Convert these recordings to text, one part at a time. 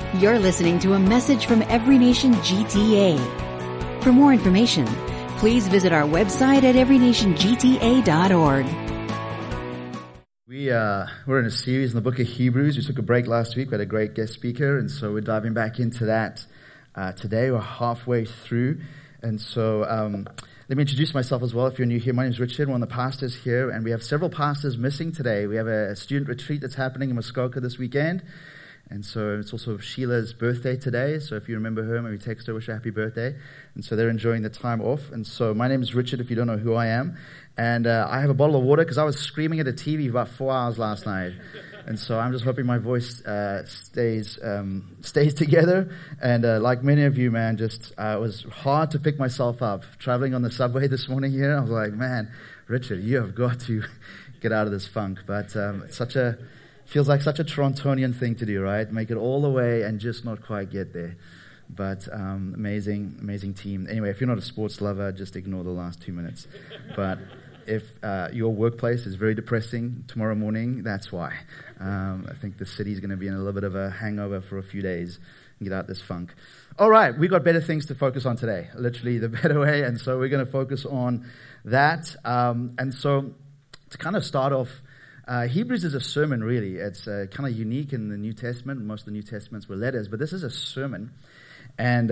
You're listening to a message from Every Nation GTA. For more information, please visit our website at everynationgta.org. We're in a series in the book of Hebrews. We took a break last week. We had a great guest speaker, and so we're diving back into that today. We're halfway through, and so let me introduce myself as well. If you're new here, my name is Richard, one of the pastors here, and we have several pastors missing today. We have a student retreat that's happening in Muskoka this weekend. And so it's also Sheila's birthday today. So if you remember her, maybe text her, wish her happy birthday. And so they're enjoying the time off. And so my name is Richard, if you don't know who I am. And I have a bottle of water because I was screaming at a TV for about 4 hours last night. And so I'm just hoping my voice stays together. And like many of you, man, just it was hard to pick myself up. Traveling on the subway this morning here, I was like, man, Richard, you have got to get out of this funk. But it's feels like such a Torontonian thing to do, right? Make it all the way and just not quite get there. But amazing team. Anyway, if you're not a sports lover, just ignore the last 2 minutes. But if your workplace is very depressing tomorrow morning, that's why. I think the city's going to be in a little bit of a hangover for a few days and get out this funk. All right, we've got better things to focus on today. Literally the better way. And so we're going to focus on that. And so to kind of start off, Hebrews is a sermon, really. It's kind of unique in the New Testament. Most of the New Testaments were letters, but this is a sermon. And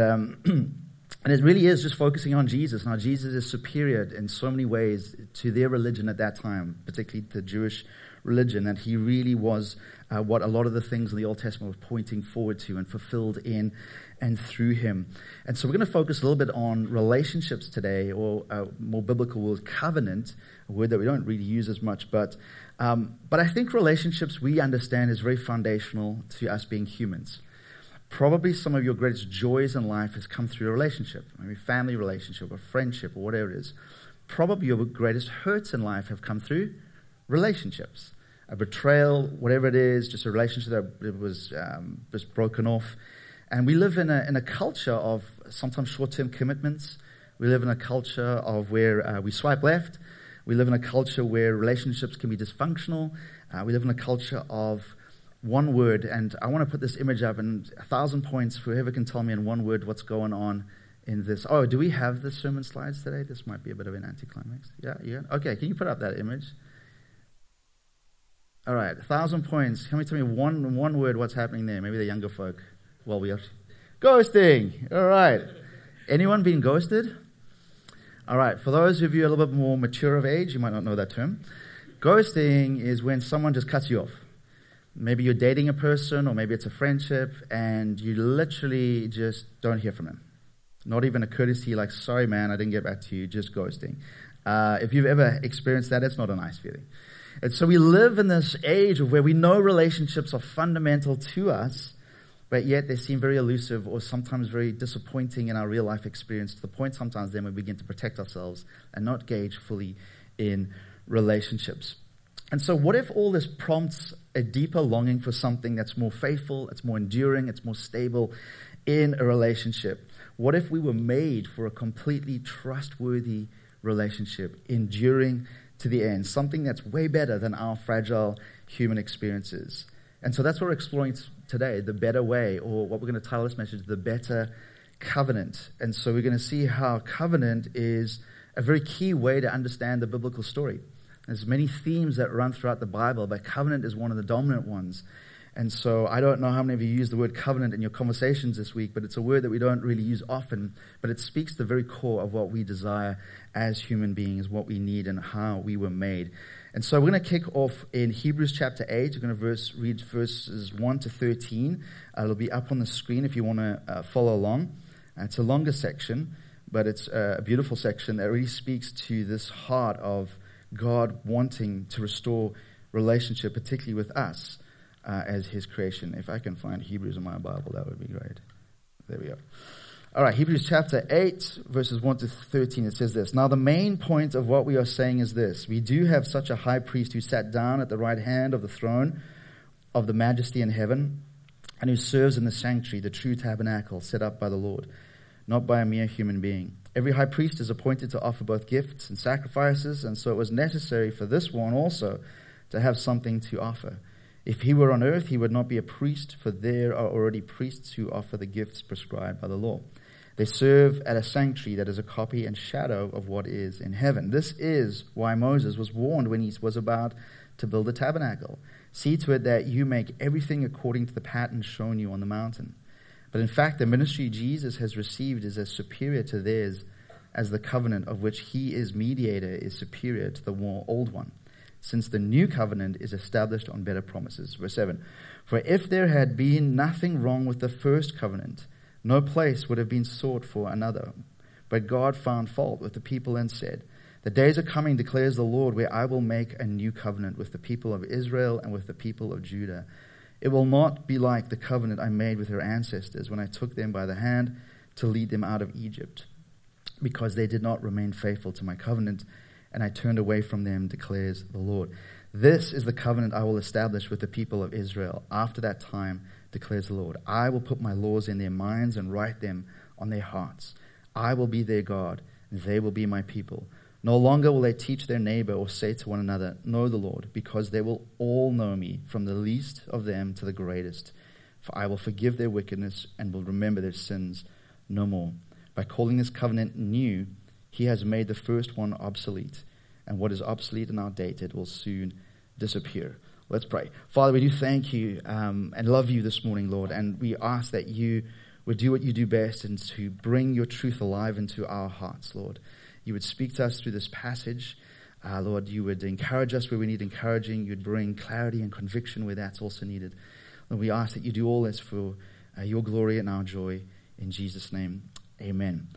it really is just focusing on Jesus. Now, Jesus is superior in so many ways to their religion at that time, particularly the Jewish religion, that he really was what a lot of the things in the Old Testament were pointing forward to and fulfilled in and through him. And so we're going to focus a little bit on relationships today, or more biblical word, covenant, a word that we don't really use as much, but I think relationships, we understand, is very foundational to us being humans. Probably some of your greatest joys in life has come through a relationship, maybe family relationship or friendship or whatever it is. Probably your greatest hurts in life have come through relationships. A betrayal, whatever it is, just a relationship that was just broken off. And we live in a culture of sometimes short-term commitments. We live in a culture of where we swipe left. We live in a culture where relationships can be dysfunctional. We live in a culture of one word. And I want to put this image up, and 1,000 points for whoever can tell me in one word what's going on in this. Oh, do we have the sermon slides today? This might be a bit of an anticlimax. Yeah. Okay, can you put up that image? All right, 1,000 points. Can you tell me one word what's happening there? Maybe the younger folk. Well, we are ghosting. All right. Anyone been ghosted? All right. For those of you a little bit more mature of age, you might not know that term. Ghosting is when someone just cuts you off. Maybe you're dating a person, or maybe it's a friendship, and you literally just don't hear from them. Not even a courtesy like, sorry, man, I didn't get back to you, just ghosting. If you've ever experienced that, it's not a nice feeling. And so we live in this age of where we know relationships are fundamental to us, but yet they seem very elusive or sometimes very disappointing in our real life experience, to the point sometimes then we begin to protect ourselves and not gauge fully in relationships. And so what if all this prompts a deeper longing for something that's more faithful, it's more enduring, it's more stable in a relationship? What if we were made for a completely trustworthy relationship, enduring to the end, something that's way better than our fragile human experiences? And so that's what we're exploring today, the better way, or what we're going to title this message, the better covenant. And so we're going to see how covenant is a very key way to understand the biblical story. There's many themes that run throughout the Bible, but covenant is one of the dominant ones. And so I don't know how many of you use the word covenant in your conversations this week, but it's a word that we don't really use often, but it speaks to the very core of what we desire as human beings, what we need and how we were made. And so we're going to kick off in Hebrews chapter 8. We're going to read verses 1 to 13. It'll be up on the screen if you want to follow along. It's a longer section, but it's a beautiful section that really speaks to this heart of God wanting to restore relationship, particularly with us as his creation. If I can find Hebrews in my Bible, that would be great. There we go. All right, Hebrews chapter 8, verses 1 to 13, it says this. Now the main point of what we are saying is this. We do have such a high priest who sat down at the right hand of the throne of the majesty in heaven, and who serves in the sanctuary, the true tabernacle set up by the Lord, not by a mere human being. Every high priest is appointed to offer both gifts and sacrifices, and so it was necessary for this one also to have something to offer. If he were on earth, he would not be a priest, for there are already priests who offer the gifts prescribed by the law. They serve at a sanctuary that is a copy and shadow of what is in heaven. This is why Moses was warned when he was about to build a tabernacle. See to it that you make everything according to the pattern shown you on the mountain. But in fact, the ministry Jesus has received is as superior to theirs as the covenant of which he is mediator is superior to the old one, since the new covenant is established on better promises. Verse 7, for if there had been nothing wrong with the first covenant, no place would have been sought for another. But God found fault with the people and said, the days are coming, declares the Lord, where I will make a new covenant with the people of Israel and with the people of Judah. It will not be like the covenant I made with their ancestors when I took them by the hand to lead them out of Egypt, because they did not remain faithful to my covenant, and I turned away from them, declares the Lord. This is the covenant I will establish with the people of Israel. After that time, declares the Lord, I will put my laws in their minds and write them on their hearts. I will be their God, and they will be my people. No longer will they teach their neighbor or say to one another, know the Lord, because they will all know me, from the least of them to the greatest. For I will forgive their wickedness and will remember their sins no more. By calling this covenant new, he has made the first one obsolete, and what is obsolete and outdated will soon disappear. Let's pray. Father, we do thank you and love you this morning, Lord, and we ask that you would do what you do best and to bring your truth alive into our hearts, Lord. You would speak to us through this passage. Lord, you would encourage us where we need encouraging. You'd bring clarity and conviction where that's also needed. Lord, we ask that you do all this for your glory and our joy. In Jesus' name, amen.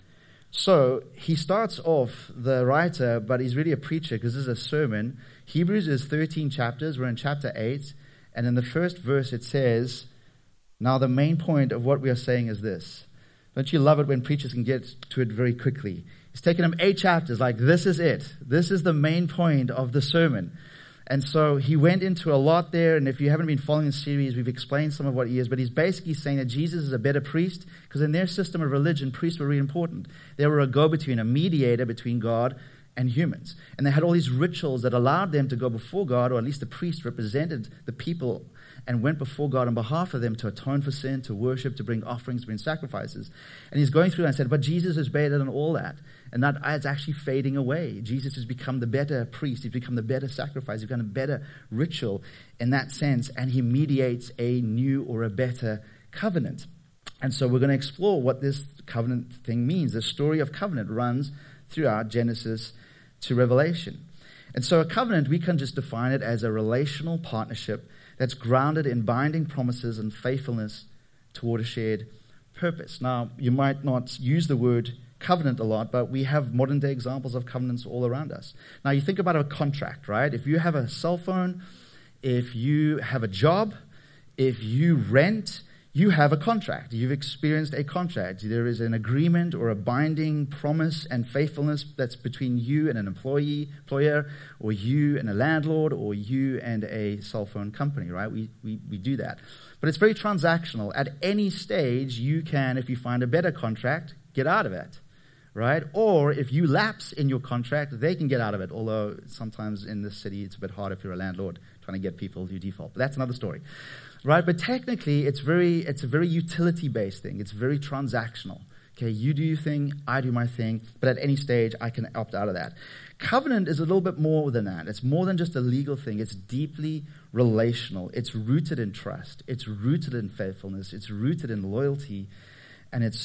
So he starts off, the writer, but he's really a preacher because this is a sermon. Hebrews is 13 chapters. We're in chapter 8. And in the first verse it says, now the main point of what we are saying is this. Don't you love it when preachers can get to it very quickly? It's taken him 8 chapters, like this is it. This is the main point of the sermon. And so he went into a lot there, and if you haven't been following the series, we've explained some of what he is, but he's basically saying that Jesus is a better priest, because in their system of religion, priests were really important. They were a go-between, a mediator between God and humans. And they had all these rituals that allowed them to go before God, or at least the priest represented the people and went before God on behalf of them to atone for sin, to worship, to bring offerings, to bring sacrifices. And he's going through and said, but Jesus is better than all that. And that is actually fading away. Jesus has become the better priest. He's become the better sacrifice. He's become a better ritual in that sense. And he mediates a new or a better covenant. And so we're going to explore what this covenant thing means. The story of covenant runs throughout Genesis to Revelation. And so a covenant, we can just define it as a relational partnership that's grounded in binding promises and faithfulness toward a shared purpose. Now, you might not use the word covenant a lot, but we have modern day examples of covenants all around us. Now, you think about a contract, right? If you have a cell phone, if you have a job, if you rent, you have a contract. You've experienced a contract. There is an agreement or a binding promise and faithfulness that's between you and an employer, or you and a landlord, or you and a cell phone company, right? We do that. But it's very transactional. At any stage, you can, if you find a better contract, get out of it, right? Or if you lapse in your contract, they can get out of it, although sometimes in this city it's a bit hard if you're a landlord trying to get people to default. But that's another story. Right, but technically, it's a very utility-based thing. It's very transactional. Okay, you do your thing, I do my thing, but at any stage, I can opt out of that. Covenant is a little bit more than that. It's more than just a legal thing. It's deeply relational. It's rooted in trust. It's rooted in faithfulness. It's rooted in loyalty, and it's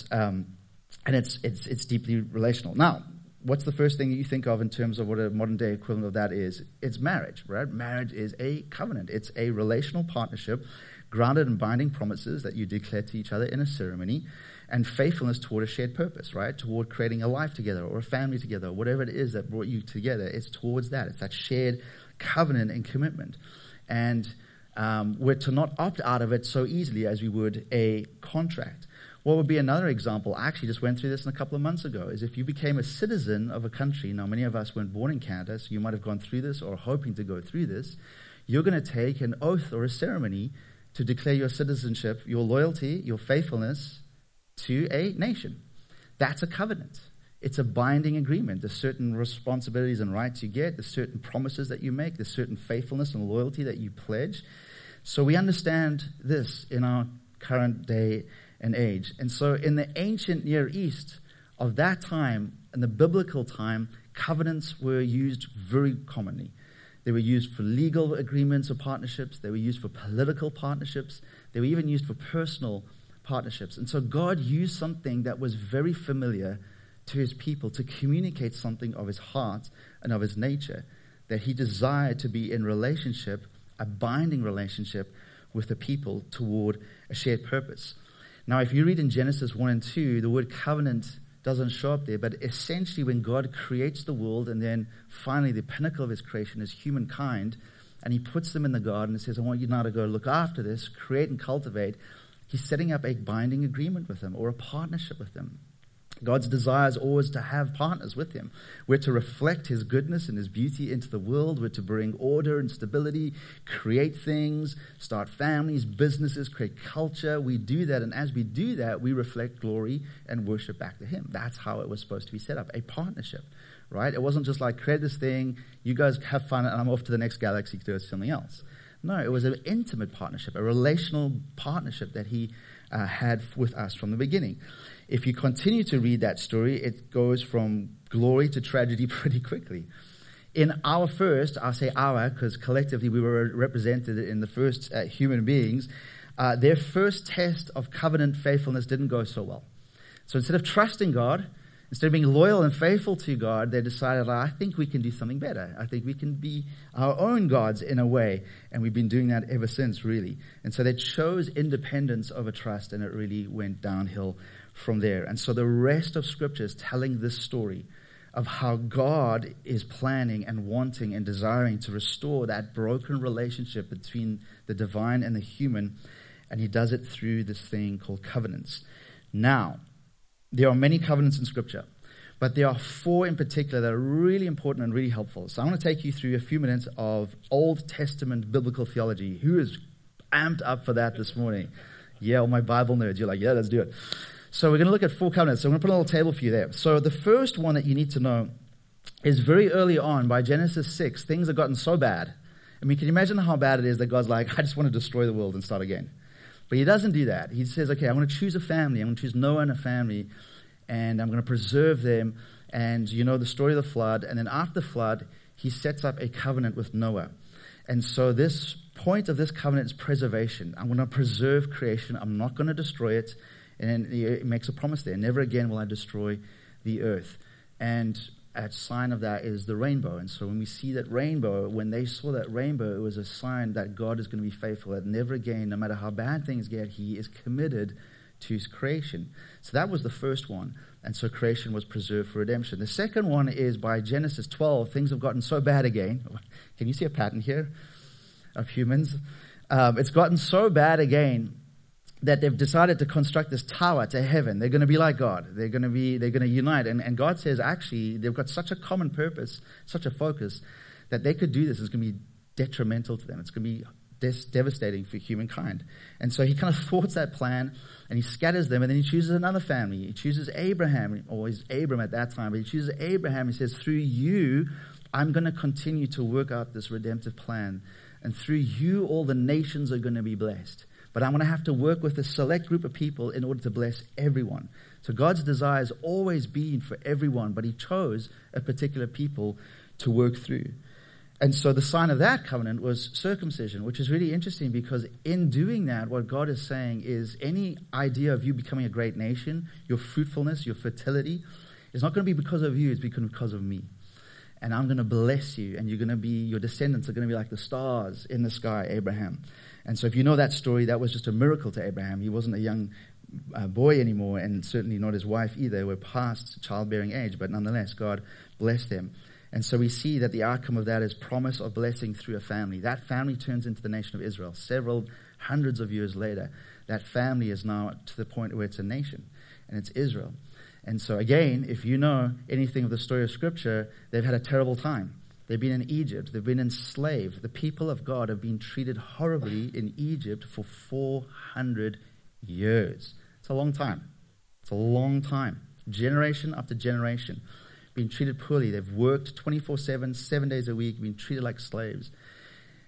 deeply relational. Now, what's the first thing that you think of in terms of what a modern-day equivalent of that is? It's marriage, right? Marriage is a covenant. It's a relational partnership grounded in binding promises that you declare to each other in a ceremony, and faithfulness toward a shared purpose, right? Toward creating a life together or a family together, whatever it is that brought you together. It's towards that. It's that shared covenant and commitment. And we're to not opt out of it so easily as we would a contract. What would be another example? I actually just went through this a couple of months ago, is if you became a citizen of a country. Now, many of us weren't born in Canada, so you might have gone through this or hoping to go through this. You're going to take an oath or a ceremony to declare your citizenship, your loyalty, your faithfulness to a nation. That's a covenant. It's a binding agreement. There's certain responsibilities and rights you get. There's certain promises that you make. There's certain faithfulness and loyalty that you pledge. So we understand this in our current day and age. And so in the ancient Near East of that time, in the biblical time, covenants were used very commonly. They were used for legal agreements or partnerships. They were used for political partnerships. They were even used for personal partnerships. And so God used something that was very familiar to his people to communicate something of his heart and of his nature, that he desired to be in relationship, a binding relationship with the people toward a shared purpose. Now, if you read in Genesis 1 and 2, the word covenant doesn't show up there, but essentially when God creates the world and then finally the pinnacle of his creation is humankind, and he puts them in the garden and says, I want you now to go look after this, create and cultivate, he's setting up a binding agreement with them or a partnership with them. God's desire is always to have partners with him. We're to reflect his goodness and his beauty into the world. We're to bring order and stability, create things, start families, businesses, create culture. We do that, and as we do that, we reflect glory and worship back to him. That's how it was supposed to be set up, a partnership, right? It wasn't just like, create this thing, you guys have fun, and I'm off to the next galaxy to do something else. No, it was an intimate partnership, a relational partnership that he had with us from the beginning. If you continue to read that story, it goes from glory to tragedy pretty quickly. In our first, I'll say our, because collectively we were represented in the first human beings, their first test of covenant faithfulness didn't go so well. So instead of trusting God, instead of being loyal and faithful to God, they decided, I think we can do something better. I think we can be our own gods in a way. And we've been doing that ever since, really. And so they chose independence over trust, and it really went downhill from there. And so the rest of Scripture is telling this story of how God is planning and wanting and desiring to restore that broken relationship between the divine and the human. And he does it through this thing called covenants. Now, there are many covenants in Scripture, but there are 4 in particular that are really important and really helpful. So I want to take you through a few minutes of Old Testament biblical theology. Who is amped up for that this morning? Yeah, all my Bible nerds. You're like, yeah, let's do it. So we're going to look at 4 covenants. So I'm going to put a little table for you there. So the first one that you need to know is very early on by Genesis 6, things have gotten so bad. I mean, can you imagine how bad it is that God's like, I just want to destroy the world and start again? But he doesn't do that. He says, okay, I'm going to choose a family. I'm going to choose Noah and a family, and I'm going to preserve them. And you know the story of the flood. And then after the flood, he sets up a covenant with Noah. And so this point of this covenant is preservation. I'm going to preserve creation. I'm not going to destroy it. And he makes a promise there. Never again will I destroy the earth. And a sign of that is the rainbow. And so when we see that rainbow, when they saw that rainbow, it was a sign that God is going to be faithful. That never again, no matter how bad things get, he is committed to his creation. So that was the first one. And so creation was preserved for redemption. The second one is by Genesis 12. Things have gotten so bad again. Can you see a pattern here of humans? It's gotten so bad again that they've decided to construct this tower to heaven. They're going to be like God. They're going to unite. And God says, actually, they've got such a common purpose, such a focus, that they could do this. It's going to be detrimental to them. It's going to be devastating for humankind. And so he kind of thwarts that plan, and he scatters them, and then he chooses another family. He chooses Abraham, or he's Abram at that time, but he chooses Abraham. He says, through you, I'm going to continue to work out this redemptive plan. And through you, all the nations are going to be blessed. But I'm going to have to work with a select group of people in order to bless everyone. So God's desire has always been for everyone, but he chose a particular people to work through. And so the sign of that covenant was circumcision, which is really interesting because in doing that, what God is saying is any idea of you becoming a great nation, your fruitfulness, your fertility, is not going to be because of you, it's because of me. And I'm going to bless you, and your descendants are going to be like the stars in the sky, Abraham. And so if you know that story, that was just a miracle to Abraham. He wasn't a young boy anymore, and certainly not his wife either. They were past childbearing age, but nonetheless, God blessed them. And so we see that the outcome of that is promise of blessing through a family. That family turns into the nation of Israel. Several hundreds of years later, that family is now to the point where it's a nation, and it's Israel. And so again, if you know anything of the story of Scripture, they've had a terrible time. They've been in Egypt. They've been enslaved. The people of God have been treated horribly in Egypt for 400 years. It's a long time. It's a long time. Generation after generation. Being treated poorly. They've worked 24/7, 7 days a week, been treated like slaves.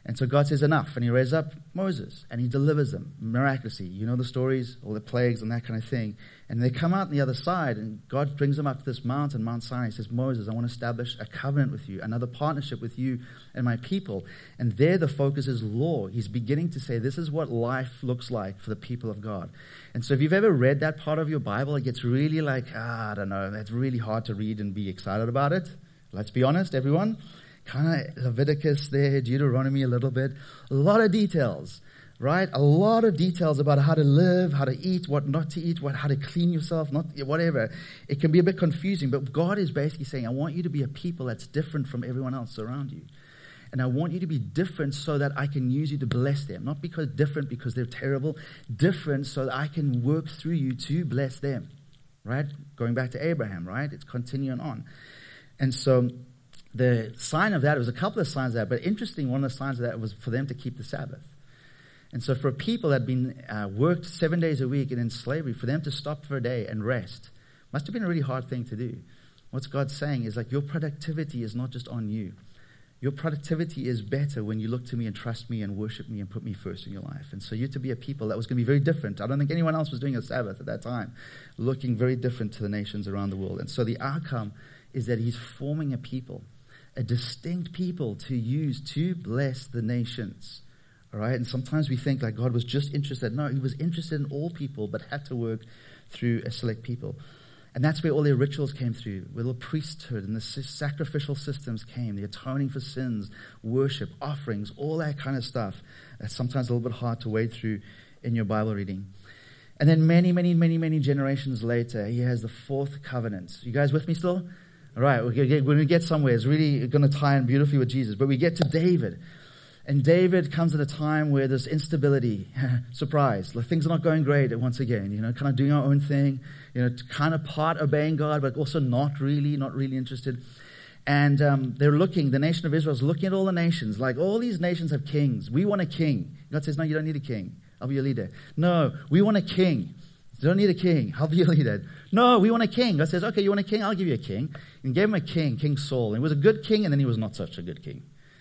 And so God says enough, and he raises up Moses, and he delivers them miraculously. You know the stories, all the plagues and that kind of thing. And they come out on the other side, and God brings them up to this mountain, Mount Sinai. He says, Moses, I want to establish a covenant with you, another partnership with you and my people. And there the focus is law. He's beginning to say, this is what life looks like for the people of God. And so if you've ever read that part of your Bible, it gets really like, I don't know, it's really hard to read and be excited about it. Let's be honest, everyone. Kind of Leviticus there, Deuteronomy a little bit. A lot of details, right? A lot of details about how to live, how to eat, what not to eat, how to clean yourself, whatever. It can be a bit confusing, but God is basically saying, I want you to be a people that's different from everyone else around you. And I want you to be different so that I can use you to bless them. Not because different because they're terrible, different so that I can work through you to bless them, right? Going back to Abraham, right? It's continuing on. And so the sign of that, it was a couple of signs of that, but interesting, one of the signs of that was for them to keep the Sabbath. And so for people that had been worked 7 days a week and in slavery, for them to stop for a day and rest must have been a really hard thing to do. What's God saying is like your productivity is not just on you. Your productivity is better when you look to me and trust me and worship me and put me first in your life. And so you're to be a people that was going to be very different. I don't think anyone else was doing a Sabbath at that time, looking very different to the nations around the world. And so the outcome is that he's forming a people, a distinct people to use to bless the nations. All right? And sometimes we think like God was just interested. No, he was interested in all people, but had to work through a select people. And that's where all their rituals came through, where the priesthood and the sacrificial systems came, the atoning for sins, worship, offerings, all that kind of stuff. That's sometimes a little bit hard to wade through in your Bible reading. And then many generations later, he has the fourth covenant. You guys with me still? All right, when we get somewhere, it's really going to tie in beautifully with Jesus. But we get to David. And David comes at a time where there's instability. Surprise. Like things are not going great once again. Kind of doing our own thing. Kind of part obeying God, but also not really interested. And they're looking, the nation of Israel is looking at all the nations. Like all these nations have kings. We want a king. God says, no, you don't need a king. I'll be your leader. No, we want a king. You don't need a king. I'll be your leader. No, we want a king. God says, okay, you want a king? I'll give you a king. And gave him a king, King Saul. And he was a good king, and then he was not such a good king.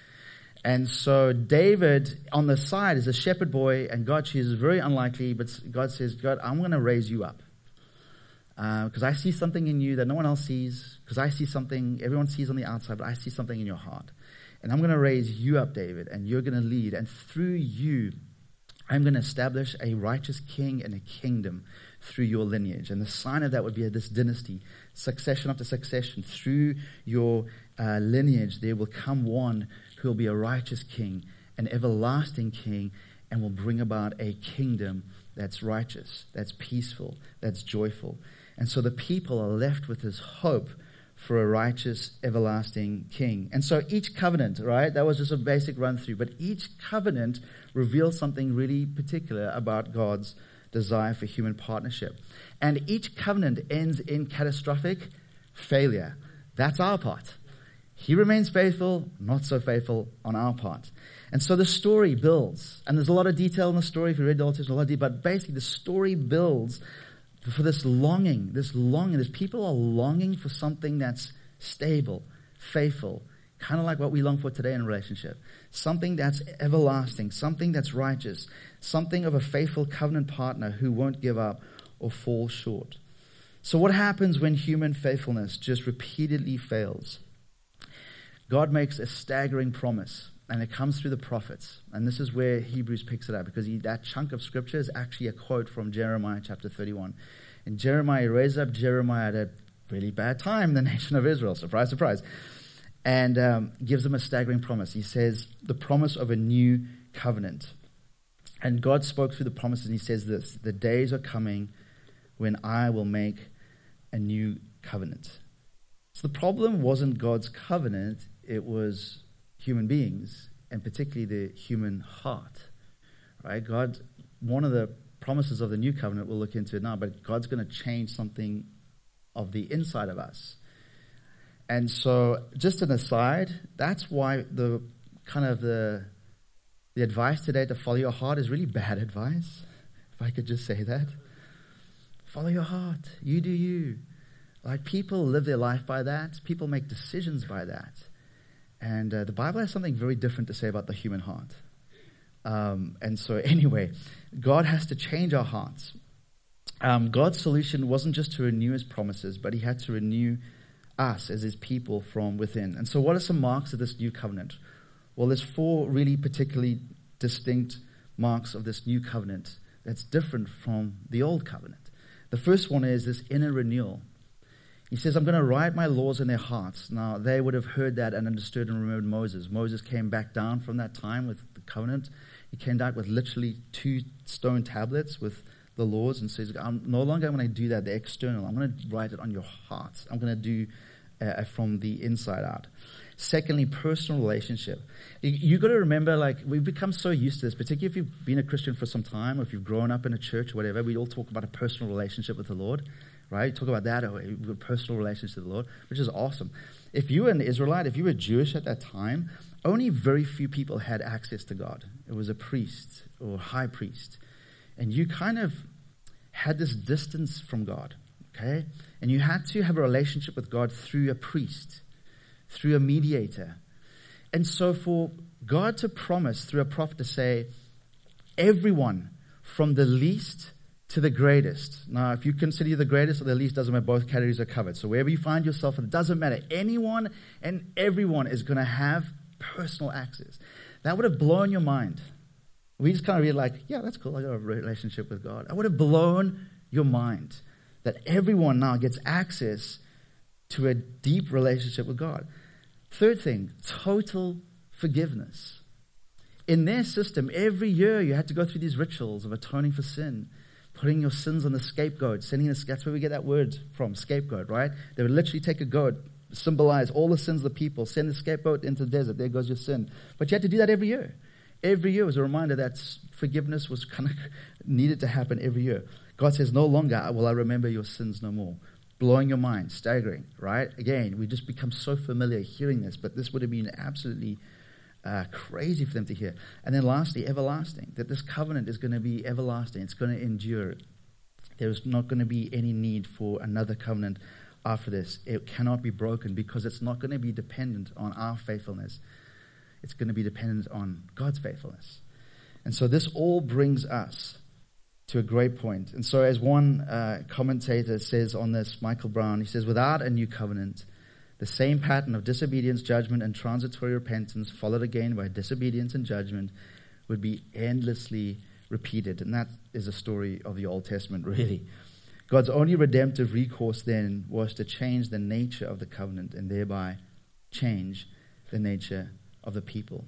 And so David, on the side, is a shepherd boy, and God chooses very unlikely, but God says, God, I'm going to raise you up. Because I see something in you that no one else sees. Because I see something everyone sees on the outside, but I see something in your heart. And I'm going to raise you up, David, and you're going to lead. And through you, I'm going to establish a righteous king and a kingdom through your lineage. And the sign of that would be this dynasty, succession after succession. Through your lineage, there will come one who will be a righteous king, an everlasting king, and will bring about a kingdom that's righteous, that's peaceful, that's joyful. And so the people are left with this hope for a righteous, everlasting king. And so each covenant, right, that was just a basic run through, but each covenant reveals something really particular about God's desire for human partnership. And each covenant ends in catastrophic failure. That's our part. He remains faithful, not so faithful on our part. And so the story builds. And there's a lot of detail in the story. If you read the Old Testament, a lot of detail. But basically the story builds for this longing. This people are longing for something that's stable, faithful, kind of like what we long for today in a relationship. Something that's everlasting, something that's righteous, something of a faithful covenant partner who won't give up or fall short. So what happens when human faithfulness just repeatedly fails? God makes a staggering promise, and it comes through the prophets. And this is where Hebrews picks it up, because that chunk of scripture is actually a quote from Jeremiah chapter 31. And Jeremiah raises up Jeremiah at a really bad time, the nation of Israel. Surprise, surprise. And gives them a staggering promise. He says, the promise of a new covenant. And God spoke through the promises, and he says this: the days are coming when I will make a new covenant. So the problem wasn't God's covenant, it was human beings, and particularly the human heart. Right? God, one of the promises of the new covenant we'll look into it now, but God's going to change something of the inside of us. And so, just an aside, that's why the advice today to follow your heart is really bad advice, if I could just say that. Follow your heart. You do you. Like, people live their life by that. People make decisions by that. And the Bible has something very different to say about the human heart. And so anyway, God has to change our hearts. God's solution wasn't just to renew his promises, but he had to renew us as his people from within. And so what are some marks of this new covenant? Well, there's 4 really particularly distinct marks of this new covenant that's different from the old covenant. The first one is this inner renewal. He says, I'm going to write my laws in their hearts. Now, they would have heard that and understood and remembered Moses. Moses came back down from that time with the covenant. He came back with literally 2 stone tablets with the laws, and says, I'm no longer going to do that, the external. I'm going to write it on your hearts. I'm going to do from the inside out. Secondly, personal relationship. You got to remember, like, we've become so used to this, particularly if you've been a Christian for some time, or if you've grown up in a church or whatever. We all talk about a personal relationship with the Lord, right? Talk about that, or a personal relationship with the Lord, which is awesome. If you were an Israelite, if you were Jewish at that time, only very few people had access to God. It was a priest or high priest. And you kind of had this distance from God, okay? And you had to have a relationship with God through a priest, through a mediator. And so for God to promise through a prophet to say, everyone from the least to the greatest. Now, if you consider you the greatest or the least, doesn't matter, both categories are covered. So wherever you find yourself, it doesn't matter. Anyone and everyone is going to have personal access. That would have blown your mind. We just kind of read like, yeah, that's cool. I got a relationship with God. I would have blown your mind that everyone now gets access to a deep relationship with God. Third thing, total forgiveness. In their system, every year you had to go through these rituals of atoning for sin, putting your sins on the scapegoat, that's where we get that word from, scapegoat, right? They would literally take a goat, symbolize all the sins of the people, send the scapegoat into the desert, there goes your sin. But you had to do that every year. Every year was a reminder that forgiveness was kind of needed to happen every year. God says, no longer will I remember your sins no more. Blowing your mind, staggering, right? Again, we just become so familiar hearing this, but this would have been absolutely crazy for them to hear. And then lastly, everlasting, that this covenant is going to be everlasting. It's going to endure. There's not going to be any need for another covenant after this. It cannot be broken because it's not going to be dependent on our faithfulness. It's going to be dependent on God's faithfulness. And so this all brings us to a great point. And so as one commentator says on this, Michael Brown, he says, without a new covenant, the same pattern of disobedience, judgment, and transitory repentance, followed again by disobedience and judgment, would be endlessly repeated. And that is a story of the Old Testament, really. God's only redemptive recourse then was to change the nature of the covenant and thereby change the nature of the people.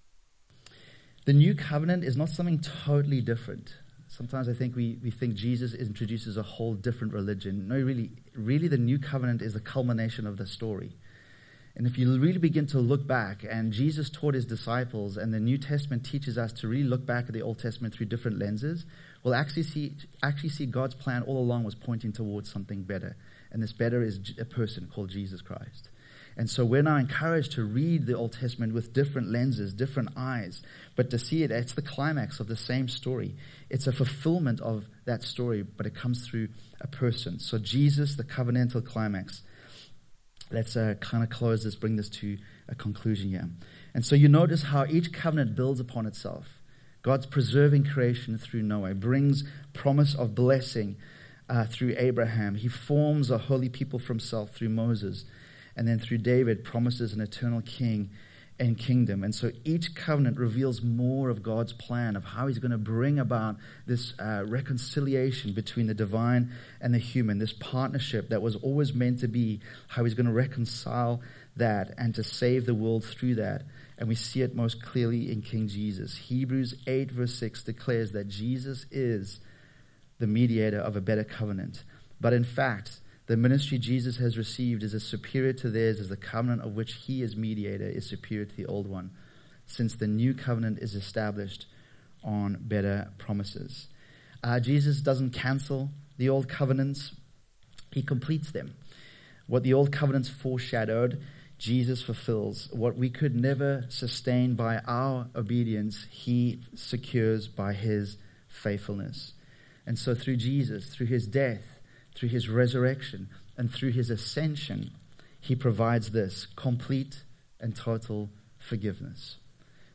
The new covenant is not something totally different. Sometimes I think we think Jesus introduces a whole different religion. No, really the new covenant is the culmination of the story. And if you really begin to look back, and Jesus taught his disciples, and the New Testament teaches us to really look back at the Old Testament through different lenses, we'll actually see God's plan all along was pointing towards something better. And this better is a person called Jesus Christ. And so we're now encouraged to read the Old Testament with different lenses, different eyes, but to see it, it's the climax of the same story. It's a fulfillment of that story, but it comes through a person. So Jesus, the covenantal climax. Let's kind of close this, bring this to a conclusion here. And so you notice how each covenant builds upon itself. God's preserving creation through Noah, brings promise of blessing through Abraham. He forms a holy people for himself through Moses. And then through David, promises an eternal king and kingdom. And so each covenant reveals more of God's plan of how he's going to bring about this reconciliation between the divine and the human, this partnership that was always meant to be, how he's going to reconcile that and to save the world through that. And we see it most clearly in King Jesus. Hebrews 8 verse 6 declares that Jesus is the mediator of a better covenant. But in fact, the ministry Jesus has received is as superior to theirs as the covenant of which he is mediator is superior to the old one, since the new covenant is established on better promises. Jesus doesn't cancel the old covenants. He completes them. What the old covenants foreshadowed, Jesus fulfills. What we could never sustain by our obedience, he secures by his faithfulness. And so through Jesus, through his death, through his resurrection, and through his ascension, he provides this complete and total forgiveness.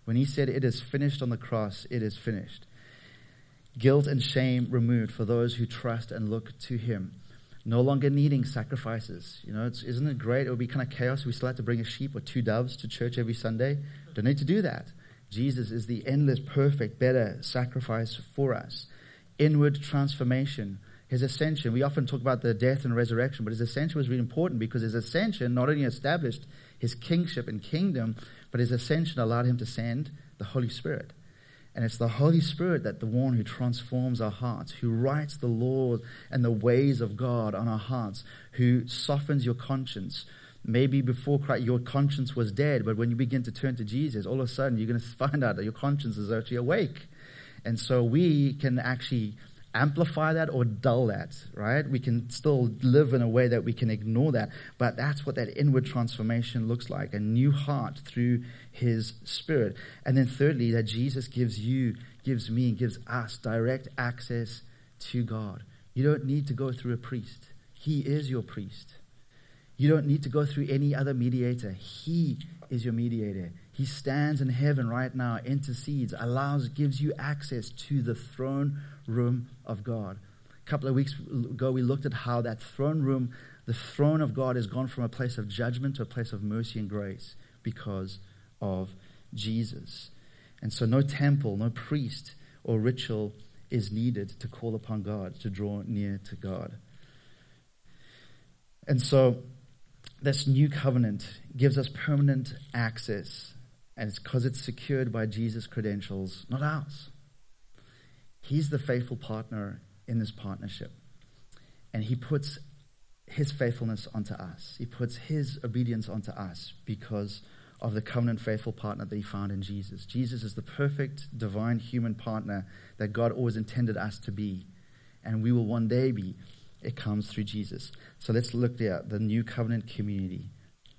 When he said, "It is finished" on the cross, it is finished. Guilt and shame removed for those who trust and look to him. No longer needing sacrifices. Isn't it great? It would be kind of chaos if we still had to bring a sheep or 2 doves to church every Sunday. Don't need to do that. Jesus is the endless, perfect, better sacrifice for us. Inward transformation. His ascension. We often talk about the death and resurrection, but his ascension was really important because his ascension not only established his kingship and kingdom, but his ascension allowed him to send the Holy Spirit. And it's the Holy Spirit that the one who transforms our hearts, who writes the law and the ways of God on our hearts, who softens your conscience. Maybe before Christ, your conscience was dead, but when you begin to turn to Jesus, all of a sudden you're going to find out that your conscience is actually awake. And so we can actually amplify that or dull that, right? We can still live in a way that we can ignore that, but that's what that inward transformation looks like, a new heart through his Spirit. And then thirdly, that Jesus gives you, gives me, gives us direct access to God. You don't need to go through a priest. He is your priest. You don't need to go through any other mediator. He is your mediator. He stands in heaven right now, intercedes, gives you access to the throne room of God. A couple of weeks ago, we looked at how that throne room, the throne of God, has gone from a place of judgment to a place of mercy and grace because of Jesus. And so no temple, no priest or ritual is needed to call upon God, to draw near to God. And so this new covenant gives us permanent access, and it's because it's secured by Jesus' credentials, not ours. He's the faithful partner in this partnership, and he puts his faithfulness onto us. He puts his obedience onto us because of the covenant faithful partner that he found in Jesus. Jesus is the perfect divine human partner that God always intended us to be, and we will one day be. It comes through Jesus. So let's look there, the new covenant community.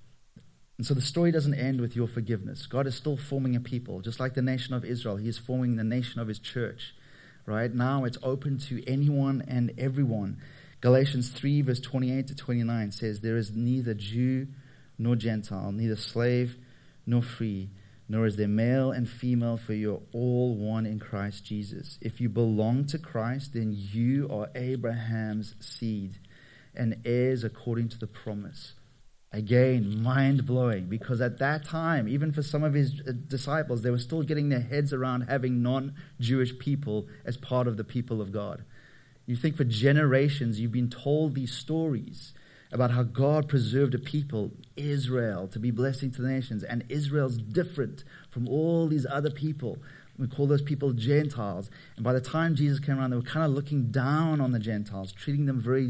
And so the story doesn't end with your forgiveness. God is still forming a people, just like the nation of Israel. He is forming the nation of his church. Right now it's open to anyone and everyone. Galatians 3 verse 28 to 29 says, "There is neither Jew nor Gentile, neither slave nor free, nor is there male and female, for you're all one in Christ Jesus. If you belong to Christ, then you are Abraham's seed and heirs according to the promise." Again, mind-blowing, because at that time, even for some of his disciples, they were still getting their heads around having non-Jewish people as part of the people of God. You think for generations you've been told these stories about how God preserved a people, Israel, to be blessing to the nations, and Israel's different from all these other people. We call those people Gentiles. And by the time Jesus came around, they were kind of looking down on the Gentiles, treating them very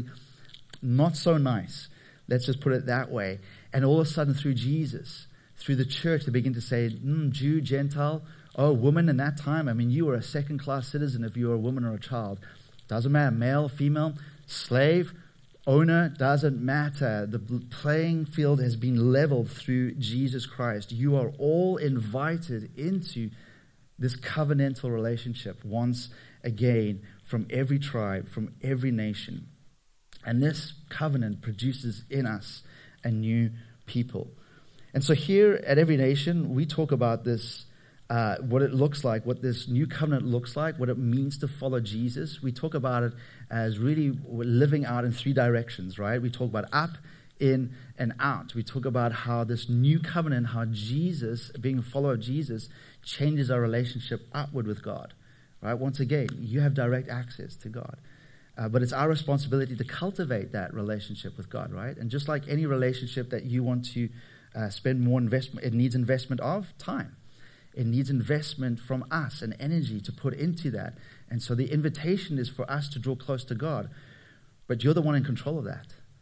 not so nice. Let's just put it that way. And all of a sudden, through Jesus, through the church, they begin to say, Jew, Gentile, oh, woman in that time, you were a second-class citizen if you were a woman or a child. Doesn't matter, male, female, slave, owner, doesn't matter. The playing field has been leveled through Jesus Christ. You are all invited into this covenantal relationship once again from every tribe, from every nation. And this covenant produces in us a new people. And so here at Every Nation, we talk about this, what it looks like, what this new covenant looks like, what it means to follow Jesus. We talk about it as really living out in 3 directions, right? We talk about up, in, and out. We talk about how this new covenant, how Jesus, being a follower of Jesus, changes our relationship upward with God, right? Once again, you have direct access to God. But it's our responsibility to cultivate that relationship with God, right? And just like any relationship that you want to spend more investment, it needs investment of time. It needs investment from us and energy to put into that. And so the invitation is for us to draw close to God. But you're the one in control of that.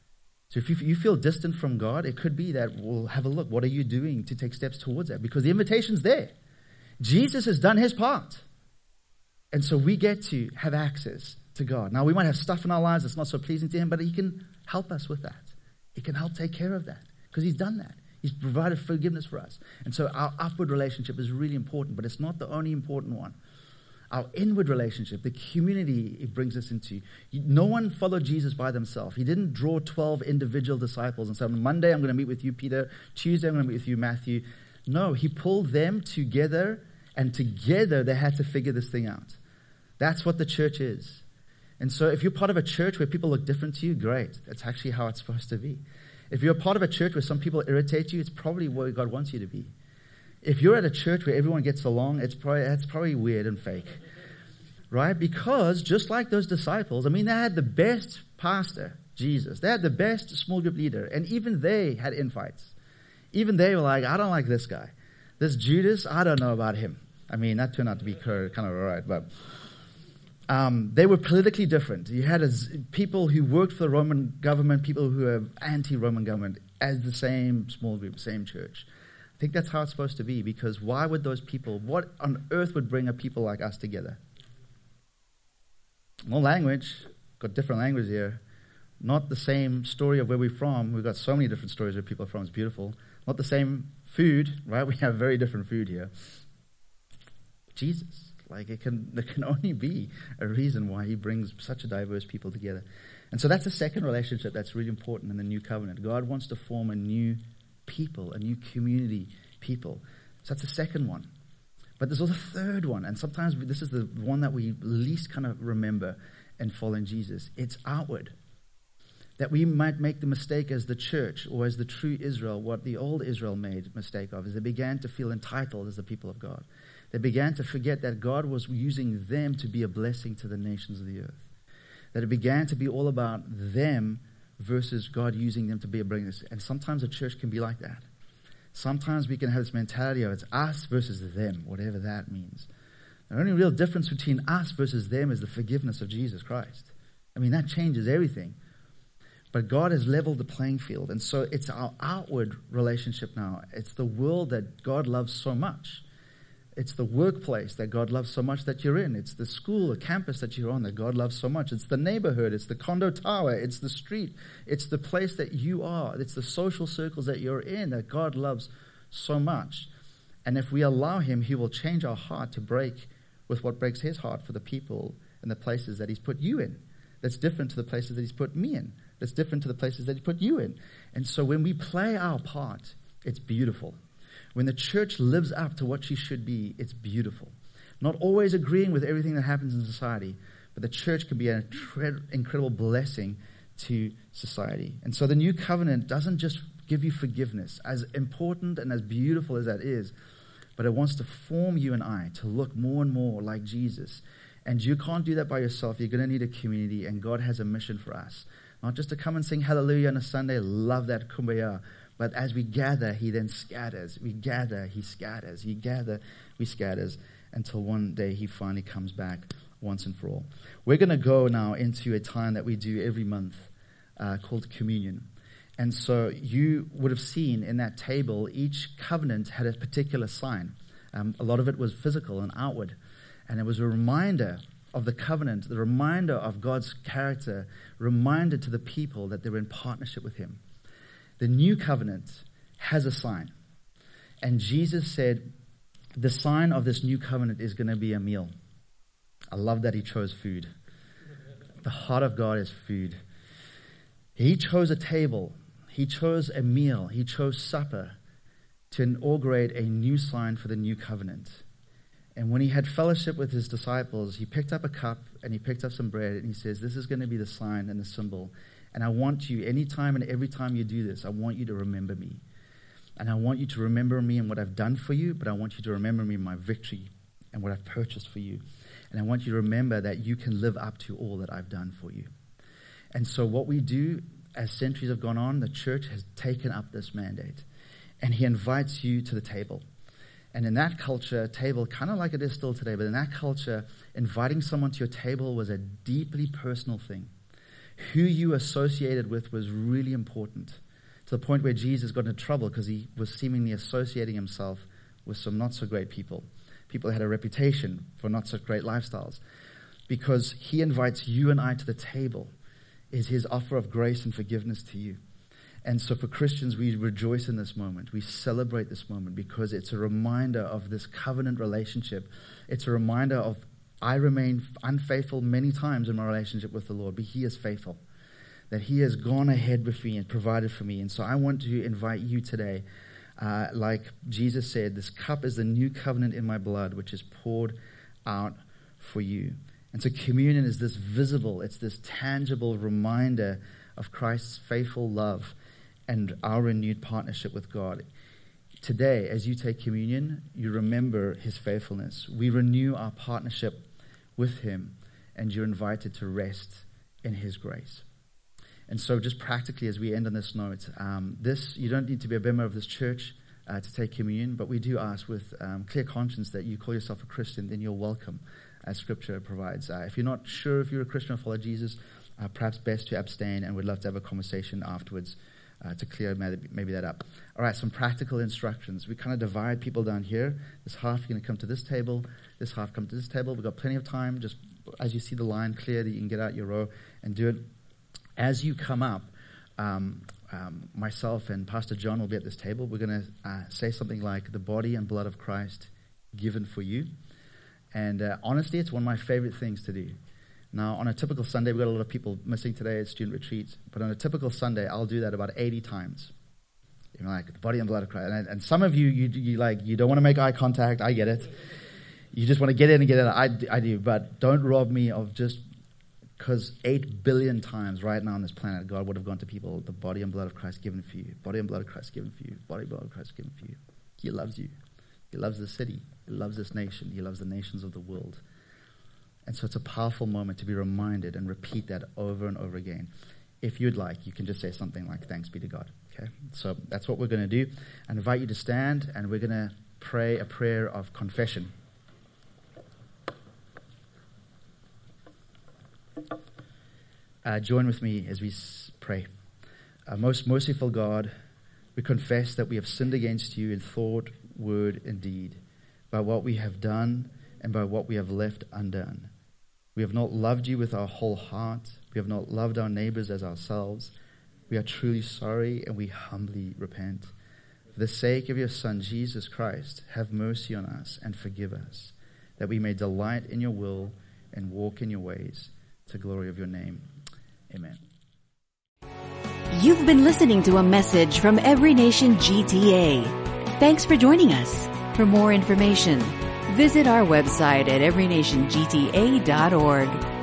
So if you feel distant from God, it could be that we'll have a look. What are you doing to take steps towards that? Because the invitation's there. Jesus has done his part. And so we get to have access to God. Now, we might have stuff in our lives that's not so pleasing to him, but he can help us with that. He can help take care of that because he's done that. He's provided forgiveness for us. And so our upward relationship is really important, but it's not the only important one. Our inward relationship, the community it brings us into. No one followed Jesus by themselves. He didn't draw 12 individual disciples and say, on Monday I'm going to meet with you, Peter. Tuesday I'm going to meet with you, Matthew. No, he pulled them together, and together they had to figure this thing out. That's what the church is. And so if you're part of a church where people look different to you, great. That's actually how it's supposed to be. If you're a part of a church where some people irritate you, it's probably where God wants you to be. If you're at a church where everyone gets along, that's probably weird and fake. Right? Because just like those disciples, they had the best pastor, Jesus. They had the best small group leader. And even they had infights. Even they were like, I don't like this guy. This Judas, I don't know about him. That turned out to be kind of all right. But they were politically different. You had people who worked for the Roman government, people who are anti-Roman government, as the same small group, same church. I think that's how it's supposed to be, because why would those people, what on earth would bring a people like us together? No language, got different language here. Not the same story of where we're from. We've got so many different stories where people are from. It's beautiful. Not the same food, right? We have very different food here. Jesus, there can only be a reason why he brings such a diverse people together. And so that's the second relationship that's really important in the new covenant. God wants to form a new people, a new community people. So that's the second one. But there's also a third one, and sometimes this is the one that we least kind of remember in following Jesus. It's outward. That we might make the mistake as the church, or as the true Israel, what the old Israel made a mistake of, is they began to feel entitled as the people of God. They began to forget that God was using them to be a blessing to the nations of the earth. That it began to be all about them versus God using them to be a blessing. And sometimes a church can be like that. Sometimes we can have this mentality of it's us versus them, whatever that means. The only real difference between us versus them is the forgiveness of Jesus Christ. That changes everything. But God has leveled the playing field. And so it's our outward relationship now. It's the world that God loves so much. It's the workplace that God loves so much that you're in. It's the school, the campus that you're on that God loves so much. It's the neighborhood. It's the condo tower. It's the street. It's the place that you are. It's the social circles that you're in that God loves so much. And if we allow him, he will change our heart to break with what breaks his heart for the people and the places that he's put you in. That's different to the places that he's put me in. That's different to the places that he put you in. And so when we play our part, it's beautiful. When the church lives up to what she should be, it's beautiful. Not always agreeing with everything that happens in society, but the church can be an incredible blessing to society. And so the new covenant doesn't just give you forgiveness, as important and as beautiful as that is, but it wants to form you and I to look more and more like Jesus. And you can't do that by yourself. You're going to need a community, and God has a mission for us. Not just to come and sing hallelujah on a Sunday, love that kumbaya. But as we gather, he then scatters. We gather, he scatters. He gather, we scatters, until one day he finally comes back once and for all. We're going to go now into a time that we do every month called communion. And so you would have seen in that table, each covenant had a particular sign. A lot of it was physical and outward. And it was a reminder of the covenant, the reminder of God's character, reminder to the people that they were in partnership with him. The new covenant has a sign. And Jesus said, the sign of this new covenant is going to be a meal. I love that he chose food. The heart of God is food. He chose a table. He chose a meal. He chose supper to inaugurate a new sign for the new covenant. And when he had fellowship with his disciples, he picked up a cup and he picked up some bread and he says, this is going to be the sign and the symbol. And I want you, anytime and every time you do this, I want you to remember me. And I want you to remember me and what I've done for you, but I want you to remember me in my victory and what I've purchased for you. And I want you to remember that you can live up to all that I've done for you. And so what we do, as centuries have gone on, the church has taken up this mandate. And he invites you to the table. And in that culture, table, kind of like it is still today, but in that culture, inviting someone to your table was a deeply personal thing. Who you associated with was really important, to the point where Jesus got into trouble because he was seemingly associating himself with some not so great people. People had a reputation for not so great lifestyles. Because he invites you and I to the table is his offer of grace and forgiveness to you. And so for Christians, we rejoice in this moment. We celebrate this moment because it's a reminder of this covenant relationship. It's a reminder of I remain unfaithful many times in my relationship with the Lord, but he is faithful, that he has gone ahead with me and provided for me. And so I want to invite you today. like Jesus said, this cup is the new covenant in my blood, which is poured out for you. And so communion is this visible, it's this tangible reminder of Christ's faithful love and our renewed partnership with God. Today, as you take communion, you remember his faithfulness. We renew our partnership with him, and you're invited to rest in his grace. And so just practically, as we end on this note, you don't need to be a member of this church to take communion, but we do ask with clear conscience that you call yourself a Christian, then you're welcome, as Scripture provides. If you're not sure if you're a Christian or follow Jesus, perhaps best to abstain, and we'd love to have a conversation afterwards to clear maybe that up. All right, some practical instructions. We kind of divide people down here. This half, you're going to come to this table. This half, come to this table. We've got plenty of time. Just as you see the line clear, that you can get out your row and do it. As you come up, myself and Pastor John will be at this table. We're going to say something like, the body and blood of Christ given for you. And honestly, it's one of my favorite things to do. Now, on a typical Sunday, we've got a lot of people missing today at student retreats, but on a typical Sunday, I'll do that about 80 times. You're like, the body and blood of Christ. And some of you don't want to make eye contact. I get it. You just want to get in and get out. I do, but don't rob me of just, because 8 billion times right now on this planet, God would have gone to people, the body and blood of Christ given for you, body and blood of Christ given for you, body and blood of Christ given for you. He loves you. He loves the city. He loves this nation. He loves the nations of the world. And so it's a powerful moment to be reminded and repeat that over and over again. If you'd like, you can just say something like, thanks be to God. Okay? So that's what we're going to do. I invite you to stand, and we're going to pray a prayer of confession. Join with me as we pray. Most merciful God, we confess that we have sinned against you in thought, word, and deed, by what we have done and by what we have left undone. We have not loved you with our whole heart. We have not loved our neighbors as ourselves. We are truly sorry, and we humbly repent. For the sake of your Son, Jesus Christ, have mercy on us and forgive us, that we may delight in your will and walk in your ways, to glory of your name. Amen. You've been listening to a message from Every Nation GTA. Thanks for joining us. For more information, visit our website at everynationgta.org.